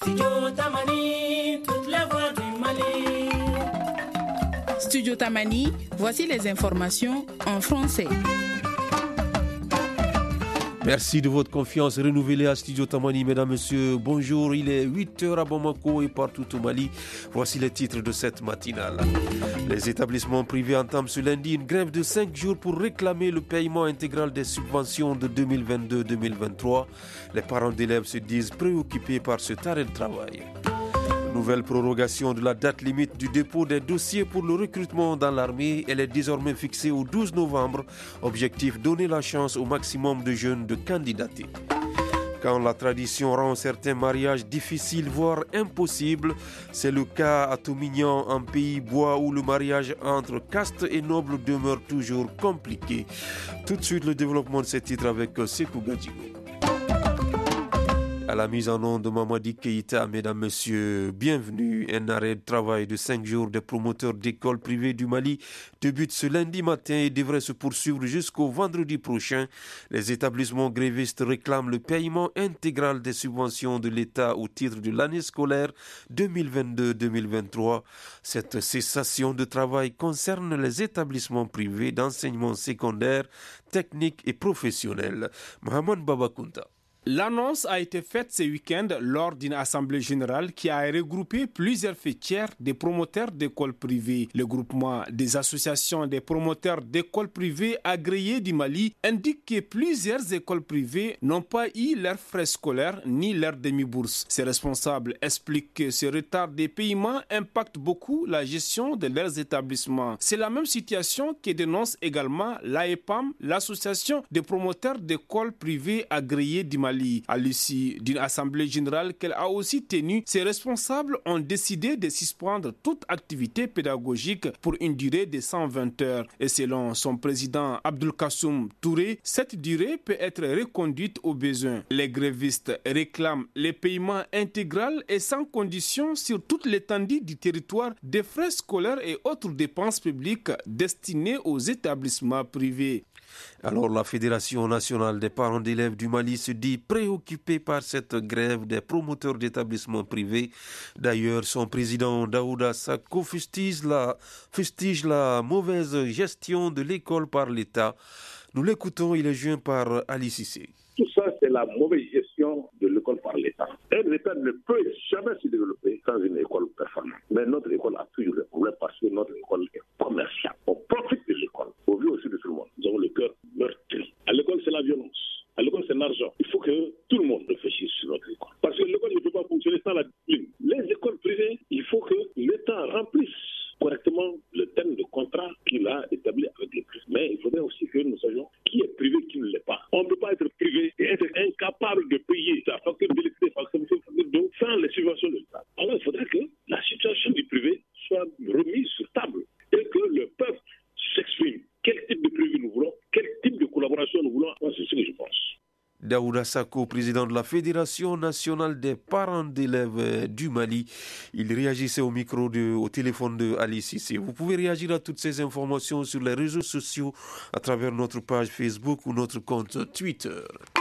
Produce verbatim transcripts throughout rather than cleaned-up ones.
Studio Tamani, toutes les voix du Mali. Studio Tamani, voici les informations en français. Merci de votre confiance renouvelée à Studio Tamani. Mesdames, Messieurs, bonjour. Il est huit heures à Bamako et partout au Mali. Voici les titres de cette matinale. Les établissements privés entament ce lundi une grève de cinq jours pour réclamer le paiement intégral des subventions de deux mille vingt-deux deux mille vingt-trois. Les parents d'élèves se disent préoccupés par cet arrêt de travail. Nouvelle prorogation de la date limite du dépôt des dossiers pour le recrutement dans l'armée. Elle est désormais fixée au douze novembre. Objectif, donner la chance au maximum de jeunes de candidater. Quand la tradition rend certains mariages difficiles, voire impossibles, c'est le cas à Tomignan, en pays bois où le mariage entre caste et noble demeure toujours compliqué. Tout de suite, le développement de ces titres avec Sekou Gadjigo. À la mise en onde de Mamadi Keïta, mesdames, messieurs, bienvenue. Un arrêt de travail de cinq jours des promoteurs d'écoles privées du Mali débute ce lundi matin et devrait se poursuivre jusqu'au vendredi prochain. Les établissements grévistes réclament le paiement intégral des subventions de l'État au titre de l'année scolaire deux mille vingt-deux deux mille vingt-trois. Cette cessation de travail concerne les établissements privés d'enseignement secondaire, technique et professionnel. Mohamed Babakounta. L'annonce a été faite ce week-end lors d'une assemblée générale qui a regroupé plusieurs fêtières des promoteurs d'écoles privées. Le groupement des associations des promoteurs d'écoles privées agréées du Mali indique que plusieurs écoles privées n'ont pas eu leurs frais scolaires ni leurs demi-bourses. Ces responsables expliquent que ce retard des paiements impacte beaucoup la gestion de leurs établissements. C'est la même situation que dénonce également l'A E P A M, l'association des promoteurs d'écoles privées agréées du Mali. À l'issue d'une assemblée générale qu'elle a aussi tenue, ces responsables ont décidé de suspendre toute activité pédagogique pour une durée de cent vingt heures. Et selon son président Abdoul Kassoum Touré, cette durée peut être reconduite au besoin. Les grévistes réclament les paiements intégral et sans condition sur toute l'étendue du territoire des frais scolaires et autres dépenses publiques destinées aux établissements privés. Alors la Fédération nationale des parents d'élèves du Mali se dit préoccupée par cette grève des promoteurs d'établissements privés. D'ailleurs, son président Daouda Sako fustige la, fustige la mauvaise gestion de l'école par l'État. Nous l'écoutons, il est joint par Ali Cissé. Tout ça, c'est la mauvaise gestion de l'école par l'État. Et l'État ne peut jamais se développer sans une école performante. Mais notre école a toujours des problèmes parce que notre école est commerciale. On profite de l'école. Au vu aussi de tout le monde. Nous avons le cœur meurtri. À l'école, c'est la violence. À l'école, c'est l'argent. Il faut que tout le monde réfléchisse sur notre école. Parce que l'école ne peut pas fonctionner sans la discipline. Les écoles privées, il faut que l'État remplisse correctement le terme de contrat qu'il a établi avec les privés. Mais il faudrait aussi que nous sachions qui est privé et qui ne l'est pas. On ne peut pas être privé et être incapable de payer sa facture d'électricité, facture d'eau sans les subventions de l'État. Alors il faudrait que la situation du privé soit remise sur table et que le peuple s'exprime. Quel type de privé nous voulons, quel type de collaboration nous voulons, moi, c'est ce que je pense. Daouda Sako, président de la Fédération nationale des parents d'élèves du Mali. Il réagissait au micro, de, au téléphone de Ali Cissé. Vous pouvez réagir à toutes ces informations sur les réseaux sociaux à travers notre page Facebook ou notre compte Twitter.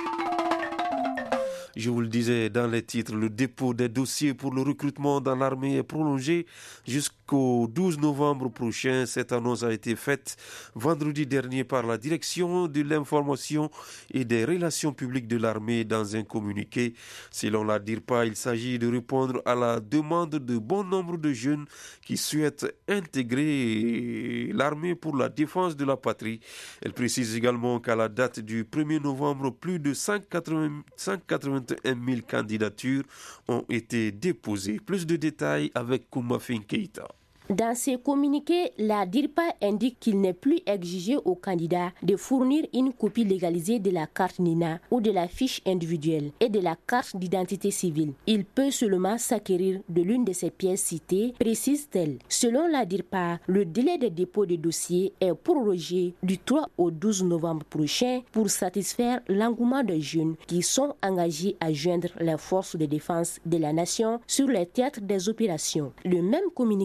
Je vous le disais dans les titres, le dépôt des dossiers pour le recrutement dans l'armée est prolongé jusqu'au douze novembre prochain. Cette annonce a été faite vendredi dernier par la direction de l'information et des relations publiques de l'armée dans un communiqué. Selon la DIRPA, il s'agit de répondre à la demande de bon nombre de jeunes qui souhaitent intégrer l'armée pour la défense de la patrie. Elle précise également qu'à la date du premier novembre, plus de cent quatre-vingt-un mille candidatures ont été déposées. Plus de détails avec Koumafin Keïta. Dans ces communiqués, la DIRPA indique qu'il n'est plus exigé aux candidats de fournir une copie légalisée de la carte NINA ou de la fiche individuelle et de la carte d'identité civile. Il peut seulement s'acquérir de l'une de ces pièces citées, précise-t-elle. Selon la DIRPA, le délai de dépôt des dossiers est prorogé du trois au douze novembre prochain pour satisfaire l'engouement des jeunes qui sont engagés à joindre les forces de défense de la nation sur les théâtres des opérations. Le même communiqué précise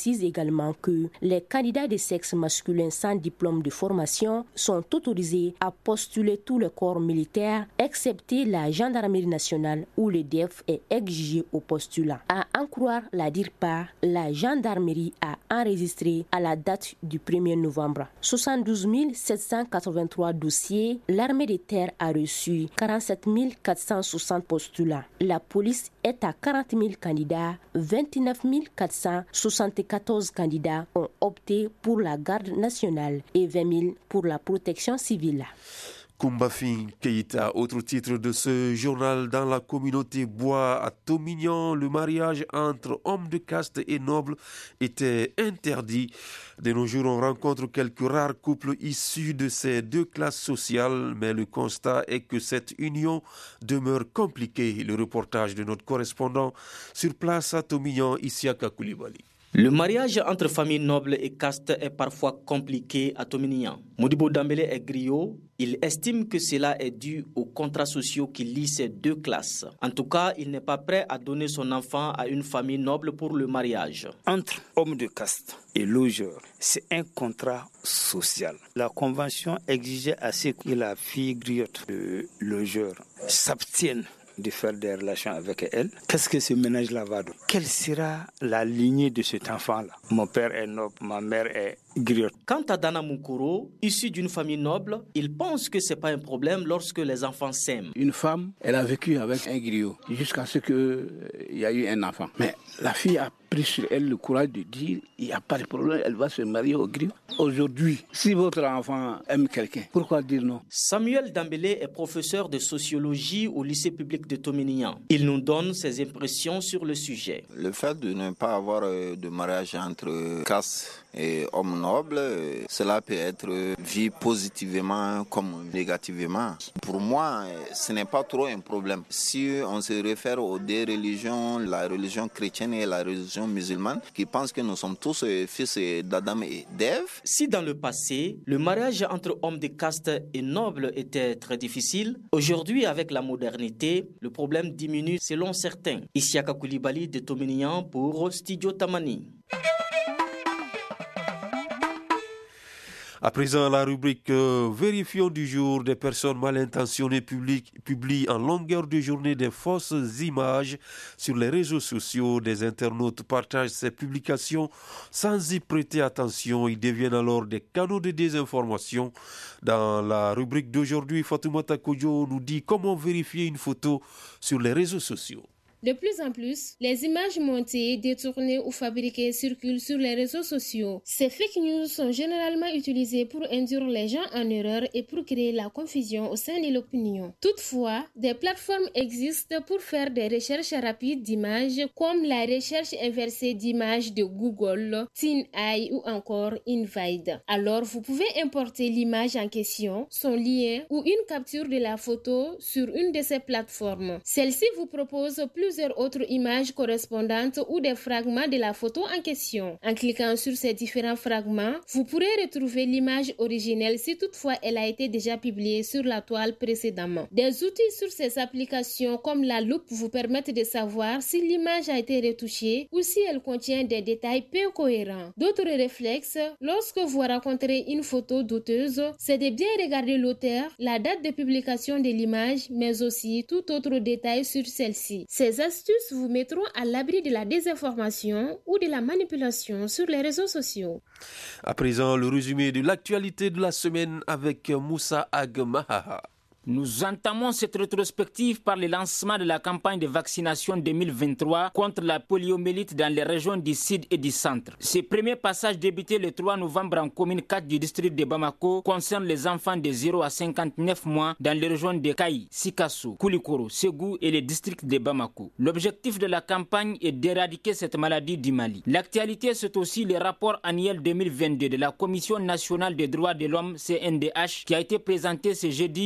précise également que les candidats de sexe masculin sans diplôme de formation sont autorisés à postuler tous les corps militaires, excepté la gendarmerie nationale où le D E F est exigé au postulat. À en croire la DIRPA, la gendarmerie a enregistré à la date du premier novembre soixante-douze mille sept cent quatre-vingt-trois dossiers. L'armée de terre a reçu quarante-sept mille quatre cent soixante postulats. La police est à quarante mille candidats. vingt-neuf mille quatre cent soixante-quatorze candidats ont opté pour la garde nationale et vingt mille pour la protection civile. Kumbafin Keïta, autre titre de ce journal. Dans la communauté Bois à Tomignan, le mariage entre hommes de caste et nobles était interdit. De nos jours, on rencontre quelques rares couples issus de ces deux classes sociales, mais le constat est que cette union demeure compliquée. Le reportage de notre correspondant sur place à Tomignan, Isiaka Koulibaly. Le mariage entre familles nobles et castes est parfois compliqué à Tomignan. Modibo Dambélé est griot. Il estime que cela est dû aux contrats sociaux qui lient ces deux classes. En tout cas, il n'est pas prêt à donner son enfant à une famille noble pour le mariage. Entre hommes de caste et logeurs, c'est un contrat social. La convention exigeait à ce que la fille griotte de logeur s'abstienne de faire des relations avec elle. Qu'est-ce que ce ménage-là va donner? Quelle sera la lignée de cet enfant-là? Mon père est noble, ma mère est griotte. Quant à Dana Mukuro, issu d'une famille noble, il pense que ce n'est pas un problème lorsque les enfants s'aiment. Une femme, elle a vécu avec un griot jusqu'à ce qu'il y ait eu un enfant. Mais la fille a pris sur elle le courage de dire il n'y a pas de problème, elle va se marier au griot. Aujourd'hui, si votre enfant aime quelqu'un, pourquoi dire non? Samuel Dambélé est professeur de sociologie au lycée public de Tomignan. Il nous donne ses impressions sur le sujet. Le fait de ne pas avoir de mariage entre caste et hommes nobles, cela peut être vu positivement comme négativement. Pour moi, ce n'est pas trop un problème. Si on se réfère aux deux religions, la religion chrétienne et la religion musulmane, qui pensent que nous sommes tous fils d'Adam et d'Ève. Si dans le passé, le mariage entre hommes de caste et nobles était très difficile, aujourd'hui, avec la modernité, le problème diminue selon certains. Isiaka Koulibaly de Tomignan pour Studio Tamani. À présent, la rubrique euh, Vérifions du jour. Des personnes mal intentionnées publiques, publient en longueur de journée des fausses images sur les réseaux sociaux. Des internautes partagent ces publications sans y prêter attention. Ils deviennent alors des canaux de désinformation. Dans la rubrique d'aujourd'hui, Fatoumata Kodjo nous dit comment vérifier une photo sur les réseaux sociaux. De plus en plus, les images montées, détournées ou fabriquées circulent sur les réseaux sociaux. Ces fake news sont généralement utilisées pour induire les gens en erreur et pour créer la confusion au sein de l'opinion. Toutefois, des plateformes existent pour faire des recherches rapides d'images comme la recherche inversée d'images de Google, TinEye ou encore Invide. Alors, vous pouvez importer l'image en question, son lien ou une capture de la photo sur une de ces plateformes. Celle-ci vous propose plus plusieurs autres images correspondantes ou des fragments de la photo en question. En cliquant sur ces différents fragments, vous pourrez retrouver l'image originelle si toutefois elle a été déjà publiée sur la toile précédemment. Des outils sur ces applications comme la loupe vous permettent de savoir si l'image a été retouchée ou si elle contient des détails peu cohérents. D'autres réflexes, lorsque vous rencontrez une photo douteuse, c'est de bien regarder l'auteur, la date de publication de l'image, mais aussi tout autre détail sur celle-ci. Ces astuces vous mettront à l'abri de la désinformation ou de la manipulation sur les réseaux sociaux. À présent, le résumé de l'actualité de la semaine avec Moussa Agmahaha. Nous entamons cette rétrospective par le lancement de la campagne de vaccination deux mille vingt-trois contre la poliomyélite dans les régions du Sud et du Centre. Ce premier passage débuté le trois novembre en commune quatre du district de Bamako concerne les enfants de zéro à cinquante-neuf mois dans les régions de Kayi, Sikasso, Koulikoro, Ségou et les districts de Bamako. L'objectif de la campagne est d'éradiquer cette maladie du Mali. L'actualité, c'est aussi le rapport annuel deux mille vingt-deux de la Commission nationale des droits de l'homme C N D H qui a été présenté ce jeudi deux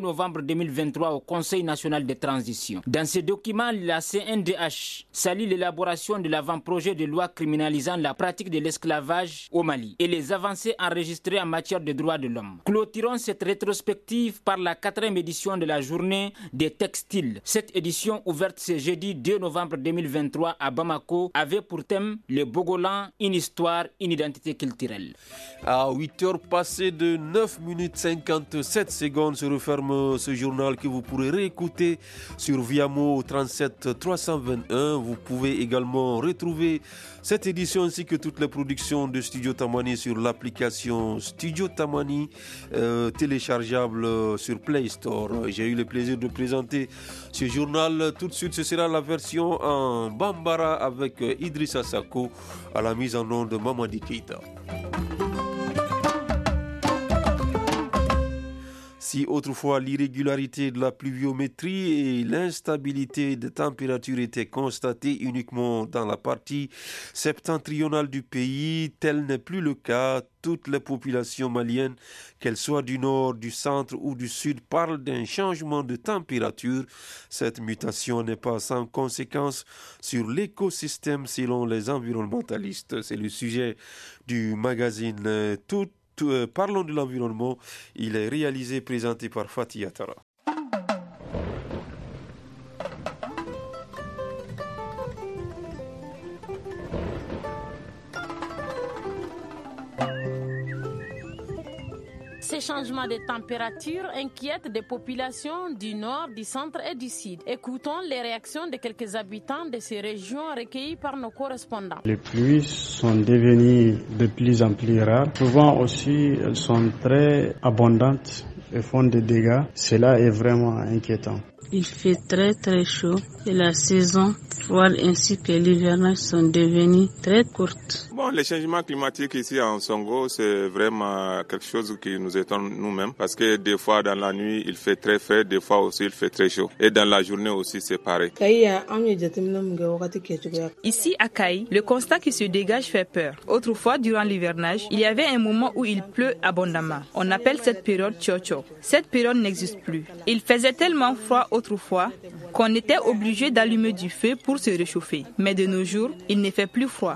novembre deux mille vingt-trois au Conseil national de transition. Dans ce document, la C N D H salue l'élaboration de l'avant-projet de loi criminalisant la pratique de l'esclavage au Mali et les avancées enregistrées en matière de droits de l'homme. Clôturons cette rétrospective par la quatrième édition de la journée des textiles. Cette édition, ouverte ce jeudi deux novembre deux mille vingt-trois à Bamako, avait pour thème le Bogolan, une histoire, une identité culturelle. À huit heures passées de neuf minutes cinquante-sept secondes se referme ce journal que vous pourrez réécouter sur Viamo trente-sept trois cent vingt-un. Vous pouvez également retrouver cette édition ainsi que toutes les productions de Studio Tamani sur l'application Studio Tamani euh, téléchargeable sur Play Store. J'ai eu le plaisir de présenter ce journal. Tout de suite, ce sera la version en Bambara avec Idrissa Sako à la mise en onde de Mamadi Keita. Si autrefois l'irrégularité de la pluviométrie et l'instabilité des températures étaient constatées uniquement dans la partie septentrionale du pays, tel n'est plus le cas. Toutes les populations maliennes, qu'elles soient du nord, du centre ou du sud, parlent d'un changement de température. Cette mutation n'est pas sans conséquence sur l'écosystème selon les environnementalistes. C'est le sujet du magazine Tout. Euh, parlons de l'environnement. Il est réalisé et présenté par Fatih Atara. Ces changements de température inquiètent des populations du nord, du centre et du sud. Écoutons les réactions de quelques habitants de ces régions recueillies par nos correspondants. Les pluies sont devenues de plus en plus rares. Souvent aussi, elles sont très abondantes et font des dégâts. Cela est vraiment inquiétant. Il fait très très chaud et la saison froide ainsi que l'hivernage sont devenues très courtes. Bon, les changements climatiques ici en Songo, c'est vraiment quelque chose qui nous étonne nous-mêmes parce que des fois dans la nuit il fait très frais, des fois aussi il fait très chaud et dans la journée aussi c'est pareil. Ici à Kaï, le constat qui se dégage fait peur. Autrefois, durant l'hivernage, il y avait un moment où il pleut abondamment. On appelle cette période Tchocho. Cette période n'existe plus. Il faisait tellement froid autrefois qu'on était obligé d'allumer du feu pour se réchauffer. Mais de nos jours, il ne fait plus froid.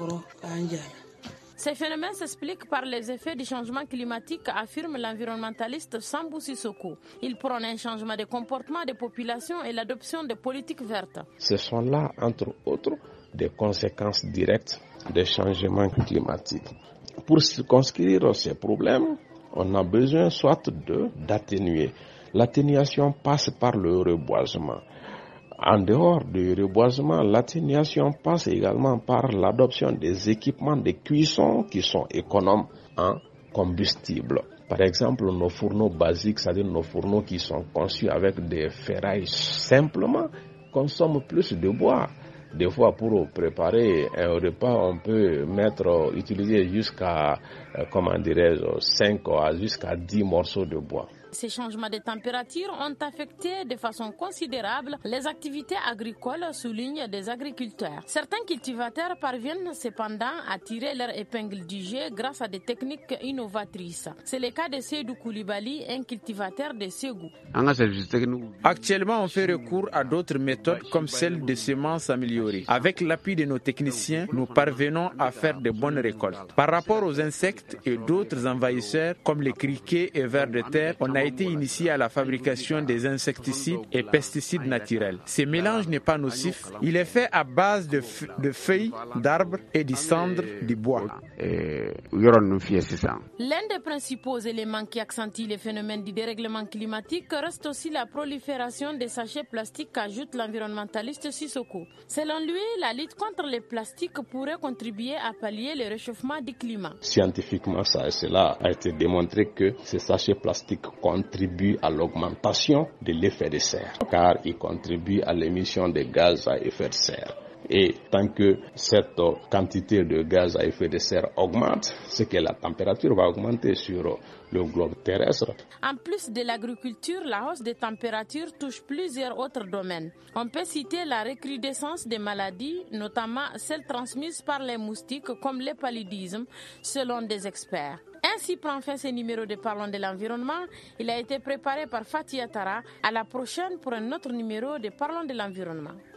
Ces phénomènes s'expliquent par les effets du changement climatique, affirme l'environnementaliste Sambou Sissoko. Il prône un changement de comportement des populations et l'adoption de politiques vertes. Ce sont là, entre autres, des conséquences directes des changements climatiques. Pour circonscrire ces problèmes, on a besoin soit de d'atténuer. L'atténuation passe par le reboisement. En dehors du reboisement, l'atténuation passe également par l'adoption des équipements de cuisson qui sont économes en combustible. Par exemple, nos fourneaux basiques, c'est-à-dire nos fourneaux qui sont conçus avec des ferrailles simplement, consomment plus de bois. Des fois, pour préparer un repas, on peut mettre, utiliser jusqu'à, comment dirais-je, cinq jusqu'à dix morceaux de bois. Ces changements de température ont affecté de façon considérable les activités agricoles, soulignent des agriculteurs. Certains cultivateurs parviennent cependant à tirer leur épingle du jeu grâce à des techniques innovatrices. C'est le cas de Seydou Koulibaly, un cultivateur de Ségou. Actuellement, on fait recours à d'autres méthodes comme celle des semences améliorées. Avec l'appui de nos techniciens, nous parvenons à faire de bonnes récoltes. Par rapport aux insectes et d'autres envahisseurs comme les criquets et vers de terre, on a été initié à la fabrication des insecticides et pesticides naturels. Ce mélange n'est pas nocif. Il est fait à base de, f- de feuilles d'arbres et de cendres du bois. L'un des principaux éléments qui accentue les phénomènes du dérèglement climatique reste aussi la prolifération des sachets plastiques, ajoute l'environnementaliste Sissoko. Selon lui, la lutte contre les plastiques pourrait contribuer à pallier le réchauffement du climat. Scientifiquement, ça, cela a été démontré que ces sachets plastiques contribuent à l'augmentation de l'effet de serre, car ils contribuent à l'émission de gaz à effet de serre. Et tant que cette quantité de gaz à effet de serre augmente, c'est que la température va augmenter sur le globe terrestre. En plus de l'agriculture, la hausse des températures touche plusieurs autres domaines. On peut citer la recrudescence des maladies, notamment celles transmises par les moustiques comme le paludisme, selon des experts. Ainsi prend fin ce numéro de Parlons de l'environnement. Il a été préparé par Fatia Tara. À la prochaine pour un autre numéro de Parlons de l'environnement.